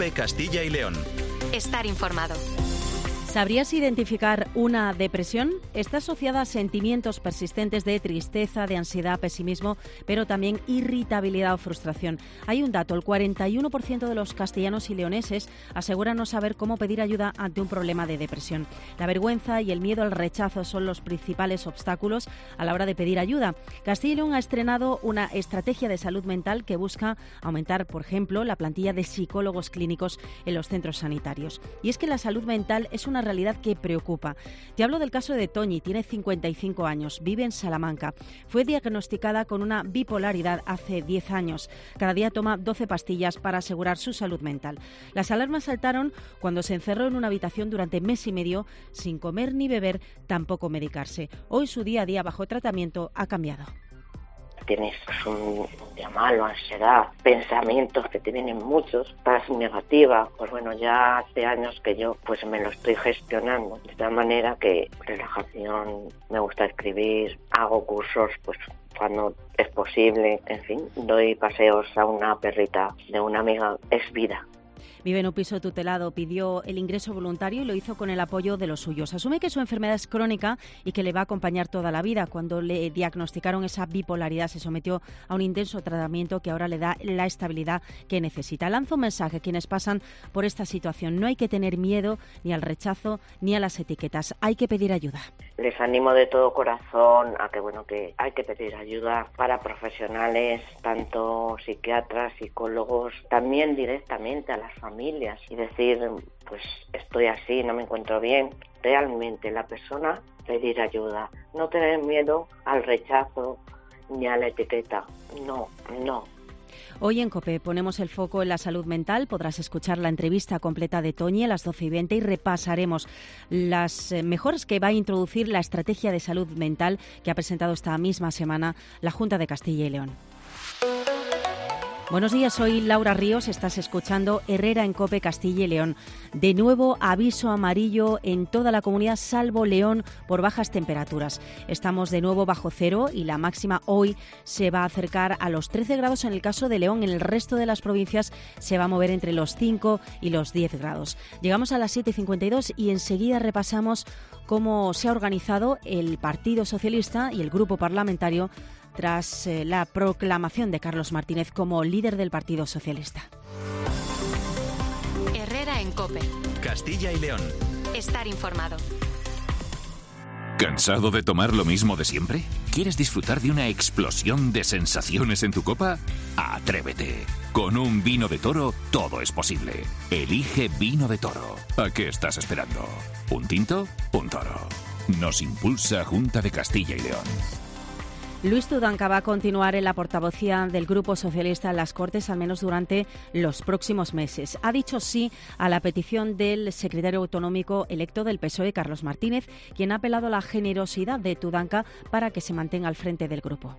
COPE Castilla y León. Estar informado. ¿Sabrías identificar una depresión? Está asociada a sentimientos persistentes de tristeza, de ansiedad, pesimismo, pero también irritabilidad o frustración. Hay un dato, el 41% de los castellanos y leoneses aseguran no saber cómo pedir ayuda ante un problema de depresión. La vergüenza y el miedo al rechazo son los principales obstáculos a la hora de pedir ayuda. Castilla y León ha estrenado una estrategia de salud mental que busca aumentar, por ejemplo, la plantilla de psicólogos clínicos en los centros sanitarios. Y es que la salud mental es una realidad que preocupa. Te hablo del caso de Toñi, tiene 55 años, vive en Salamanca. Fue diagnosticada con una bipolaridad hace 10 años. Cada día toma 12 pastillas para asegurar su salud mental. Las alarmas saltaron cuando se encerró en una habitación durante mes y medio sin comer ni beber, tampoco medicarse. Hoy su día a día bajo tratamiento ha cambiado. Tienes un día malo, ansiedad, pensamientos que te vienen muchos, estás negativa. Pues bueno, ya hace años que yo pues me lo estoy gestionando de tal manera que relajación, me gusta escribir, hago cursos pues cuando es posible, en fin, doy paseos a una perrita de una amiga, es vida. Vive en un piso tutelado, pidió el ingreso voluntario y lo hizo con el apoyo de los suyos. Asume que su enfermedad es crónica y que le va a acompañar toda la vida. Cuando le diagnosticaron esa bipolaridad, se sometió a un intenso tratamiento que ahora le da la estabilidad que necesita. Lanzo un mensaje a quienes pasan por esta situación. No hay que tener miedo ni al rechazo ni a las etiquetas. Hay que pedir ayuda. Les animo de todo corazón a que hay que pedir ayuda para profesionales, tanto psiquiatras, psicólogos, también directamente a las familias y decir, pues estoy así, no me encuentro bien. Realmente la persona pedir ayuda, no tener miedo al rechazo ni a la etiqueta, no. Hoy en COPE ponemos el foco en la salud mental. Podrás escuchar la entrevista completa de Toñi a las 12:20 y repasaremos las mejoras que va a introducir la estrategia de salud mental que ha presentado esta misma semana la Junta de Castilla y León. Buenos días, soy Laura Ríos, estás escuchando Herrera en COPE Castilla y León. De nuevo, aviso amarillo en toda la comunidad, salvo León, por bajas temperaturas. Estamos de nuevo bajo cero y la máxima hoy se va a acercar a los 13 grados en el caso de León. En el resto de las provincias se va a mover entre los 5 y los 10 grados. Llegamos a las 7:52 y enseguida repasamos cómo se ha organizado el Partido Socialista y el Grupo Parlamentario tras la proclamación de Carlos Martínez como líder del Partido Socialista. Herrera en COPE. Castilla y León. Estar informado. ¿Cansado de tomar lo mismo de siempre? ¿Quieres disfrutar de una explosión de sensaciones en tu copa? ¡Atrévete! Con un vino de Toro todo es posible. Elige Vino de Toro. ¿A qué estás esperando? ¿Un tinto? Un toro. Nos impulsa Junta de Castilla y León. Luis Tudanca va a continuar en la portavocía del Grupo Socialista en las Cortes, al menos durante los próximos meses. Ha dicho sí a la petición del secretario autonómico electo del PSOE, Carlos Martínez, quien ha apelado a la generosidad de Tudanca para que se mantenga al frente del grupo.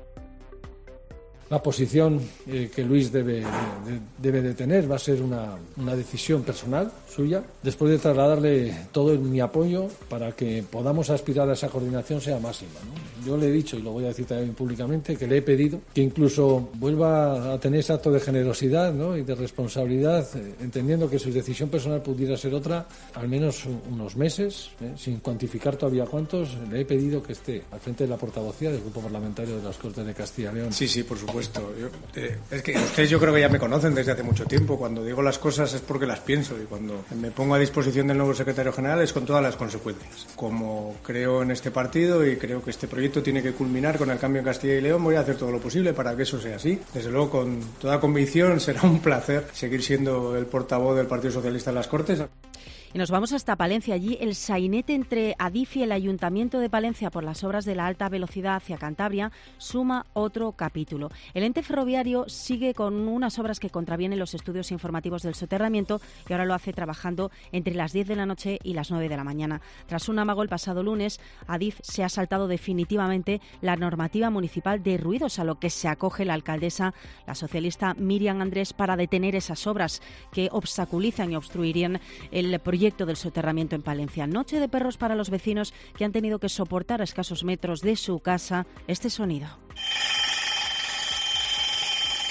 La posición que Luis debe de tener va a ser una decisión personal suya, después de trasladarle todo mi apoyo para que podamos aspirar a esa coordinación sea máxima, ¿no? Yo le he dicho, y lo voy a decir también públicamente, que le he pedido que incluso vuelva a tener ese acto de generosidad, ¿no?, y de responsabilidad, entendiendo que su decisión personal pudiera ser otra, al menos unos meses, sin cuantificar todavía cuántos. Le he pedido que esté al frente de la portavocía del Grupo Parlamentario de las Cortes de Castilla y León. Sí, por supuesto. Es que ustedes yo creo que ya me conocen desde hace mucho tiempo. Cuando digo las cosas es porque las pienso, y cuando me pongo a disposición del nuevo secretario general es con todas las consecuencias. Como creo en este partido y creo que este proyecto tiene que culminar con el cambio en Castilla y León, voy a hacer todo lo posible para que eso sea así. Desde luego, con toda convicción, será un placer seguir siendo el portavoz del Partido Socialista en las Cortes. Y nos vamos hasta Palencia. Allí el sainete entre Adif y el Ayuntamiento de Palencia por las obras de la alta velocidad hacia Cantabria suma otro capítulo. El ente ferroviario sigue con unas obras que contravienen los estudios informativos del soterramiento y ahora lo hace trabajando entre las 10 de la noche y las 9 de la mañana. Tras un amago el pasado lunes, Adif se ha saltado definitivamente la normativa municipal de ruidos, a lo que se acoge la alcaldesa, la socialista Miriam Andrés, para detener esas obras que obstaculizan y obstruirían el proyecto del soterramiento en Palencia. Noche de perros para los vecinos que han tenido que soportar a escasos metros de su casa este sonido.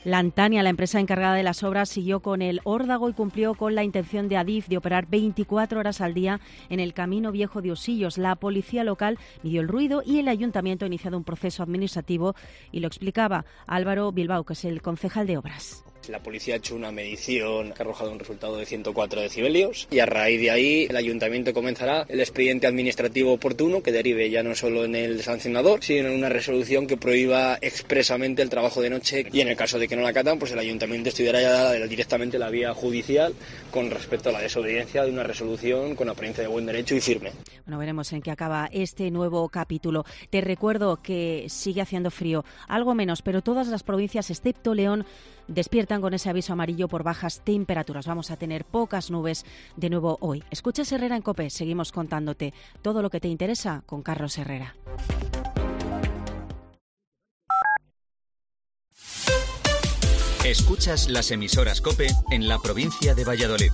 Lantania, la empresa encargada de las obras, siguió con el órdago y cumplió con la intención de Adif de operar 24 horas al día en el Camino Viejo de Usillos. La policía local midió el ruido y el ayuntamiento ha iniciado un proceso administrativo y lo explicaba Álvaro Bilbao, que es el concejal de obras. La policía ha hecho una medición que ha arrojado un resultado de 104 decibelios y a raíz de ahí el ayuntamiento comenzará el expediente administrativo oportuno que derive ya no solo en el sancionador, sino en una resolución que prohíba expresamente el trabajo de noche, y en el caso de que no la acatan, pues el ayuntamiento estudiará ya directamente la vía judicial con respecto a la desobediencia de una resolución con apariencia de buen derecho y firme. Bueno, veremos en qué acaba este nuevo capítulo. Te recuerdo que sigue haciendo frío, algo menos, pero todas las provincias excepto León despiertan con ese aviso amarillo por bajas temperaturas. Vamos a tener pocas nubes de nuevo hoy. Escuchas Herrera en COPE, seguimos contándote todo lo que te interesa con Carlos Herrera. Escuchas las emisoras COPE en la provincia de Valladolid.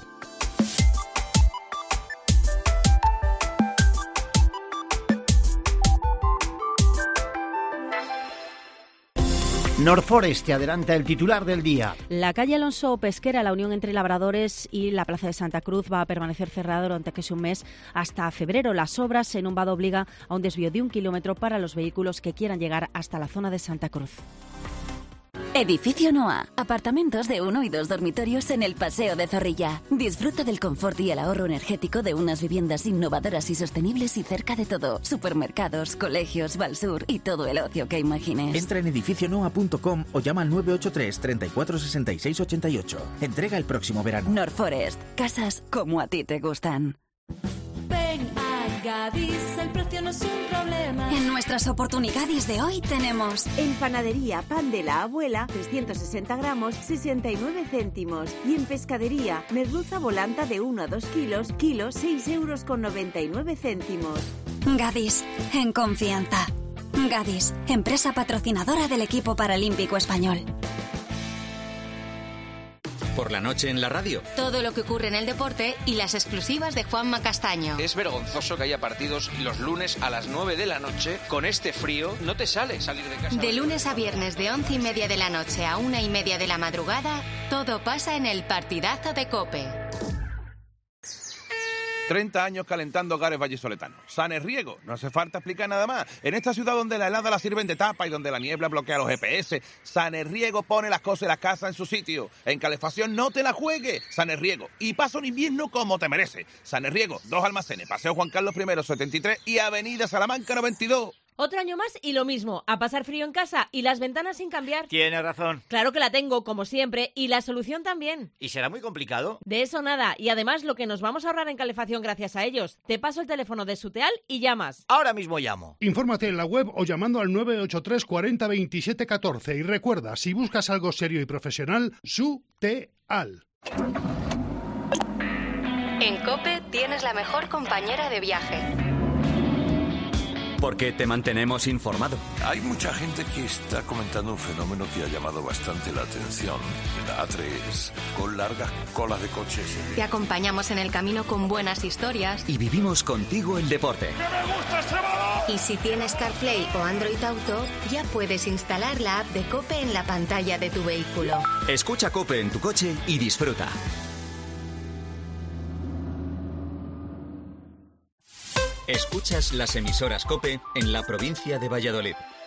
Norforest te adelanta el titular del día. La calle Alonso Pesquera, la unión entre labradores y la plaza de Santa Cruz, va a permanecer cerrada durante casi un mes hasta febrero. Las obras en un vado obliga a un desvío de 1 kilómetro para los vehículos que quieran llegar hasta la zona de Santa Cruz. Edificio Noa. Apartamentos de 1 y 2 dormitorios en el Paseo de Zorrilla. Disfruta del confort y el ahorro energético de unas viviendas innovadoras y sostenibles y cerca de todo. Supermercados, colegios, Valsur y todo el ocio que imagines. Entra en edificionoa.com o llama al 983 34 66 88. Entrega el próximo verano. Norforest. Casas como a ti te gustan. Ven a Gadis, el precio no es un problema. En nuestras oportunidades de hoy tenemos en panadería pan de la abuela, 360 gramos, 69 céntimos. Y en pescadería, merluza volanta de 1 a 2 kilos, kilo 6,99 €. Gadis, en confianza. Gadis, empresa patrocinadora del equipo paralímpico español. Por la noche en la radio. Todo lo que ocurre en el deporte y las exclusivas de Juanma Castaño. Es vergonzoso que haya partidos los lunes a las 9 de la noche. Con este frío no te sale salir de casa. De lunes a viernes de 11:30 de la noche a 1:30 de la madrugada, todo pasa en el partidazo de COPE. 30 años calentando hogares vallisoletanos. Sanerriego, no hace falta explicar nada más. En esta ciudad donde la helada la sirven de tapa y donde la niebla bloquea los GPS, Sanerriego pone las cosas de la casa en su sitio. En calefacción no te la juegues. Sanerriego. Y pasa un invierno como te merece. Sanerriego, 2 almacenes, Paseo Juan Carlos I, 73 y Avenida Salamanca, 92. Otro año más y lo mismo, a pasar frío en casa y las ventanas sin cambiar. Tienes razón. Claro que la tengo, como siempre, y la solución también. ¿Y será muy complicado? De eso nada, y además lo que nos vamos a ahorrar en calefacción gracias a ellos. Te paso el teléfono de Suteal y llamas. Ahora mismo llamo. Infórmate en la web o llamando al 983 40 27 14 y recuerda, si buscas algo serio y profesional, Suteal. En COPE tienes la mejor compañera de viaje. Porque te mantenemos informado. Hay mucha gente que está comentando un fenómeno que ha llamado bastante la atención en la A3, con largas colas de coches. Te acompañamos en el camino con buenas historias. Y vivimos contigo el deporte. ¡Que me gusta este balón! Y si tienes CarPlay o Android Auto, ya puedes instalar la app de COPE en la pantalla de tu vehículo. Escucha COPE en tu coche y disfruta. Escuchas las emisoras COPE en la provincia de Valladolid.